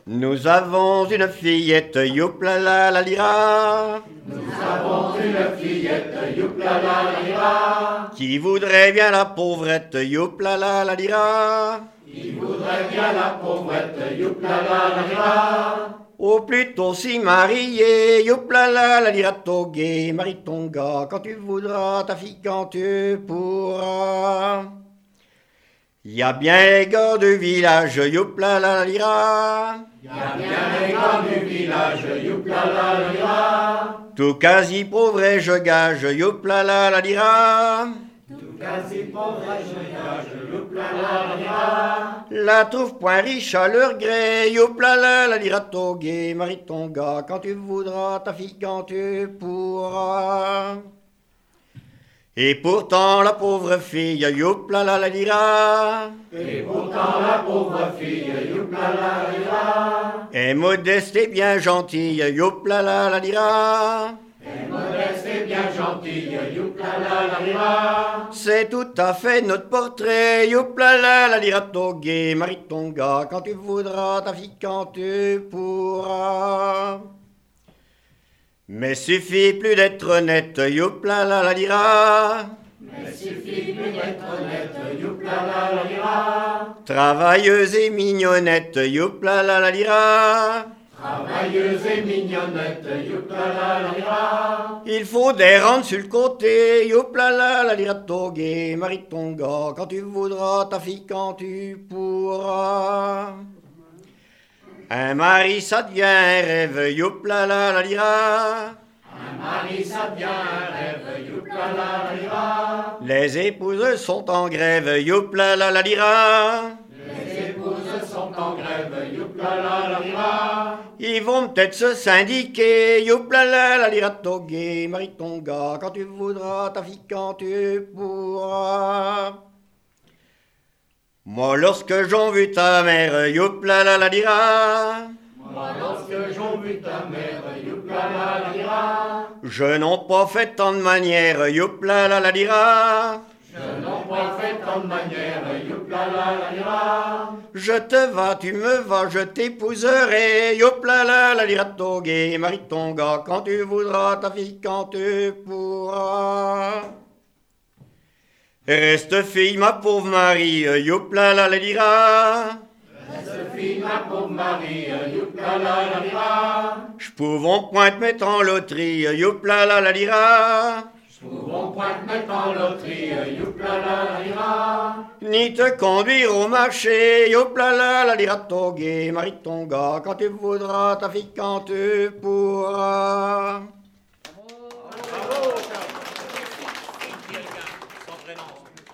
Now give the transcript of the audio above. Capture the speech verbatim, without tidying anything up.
Nous avons une fillette, youpla la lira. Nous avons une fillette, youpla la lira. Qui voudrait bien la pauvrette, youpla la lira. Qui voudrait bien la pauvrette, youpla la lira. Ou plutôt s'y marier, youpla la lira togué, marie ton gars quand tu voudras, ta fille quand tu pourras. Y a bien les gars du village, youpla la lira. Y a bien les gars du village, youpla la lira. Tout quasi pauvre et je gage, youpla la lira. Tout quasi pauvre et je gage, youpla la lira. La trouve point riche à leur gré, youpla la lira togué, marie ton gars quand tu voudras, ta fille quand tu pourras. Et pourtant la pauvre fille, youpla la lira. Et pourtant la pauvre fille, youpla la lira. Est modeste et bien gentille, youpla la lira. Et modeste et bien gentille, youpla la lira. C'est tout à fait notre portrait, youpla la lira togué, marie ton gars quand tu voudras, ta fille quand tu pourras. Mais suffit plus d'être honnête, youpla la lira. Mais suffit plus d'être honnête, youpla la lira. Travailleuse et mignonnette, youpla la lira. Travailleuse et mignonnette, youpla la lira. Il faut des rentes sur le côté, youpla la lira togué, marie ton gars quand tu voudras, ta fille quand tu pourras. Un mari ça devient un rêve, youpla la lira. Un mari ça devient un rêve, youpla la lira. Les épouses sont en grève, youpla la lira. Les épouses sont en grève, youpla la lira. Ils vont peut-être se syndiquer, youpla la lira togué, marie ton gars quand tu voudras, ta fille quand tu pourras. Moi lorsque j'en vu ta mère, youpla la lira. Moi lorsque j'en vu ta mère, youpla la lira. Je n'en pas fait tant de manières, youpla la lira. Je n'en pas fait tant de manières, youpla la lira. Je te vas, tu me vas, je t'épouserai, youpla la lira togué, marie ton gars quand tu voudras, ta fille quand tu pourras. Reste fille, ma pauvre Marie, youpla la lira. Reste fille, ma pauvre Marie, youpla la lira. J'pouvons point te mettre en loterie, youpla la lira. J'pouvons point te mettre en loterie, youpla la lira. Ni te conduire au marché, youpla la lira togué, marie ton gars quand tu voudras, ta fille quand tu pourras. Bravo, Charles. Son prénom.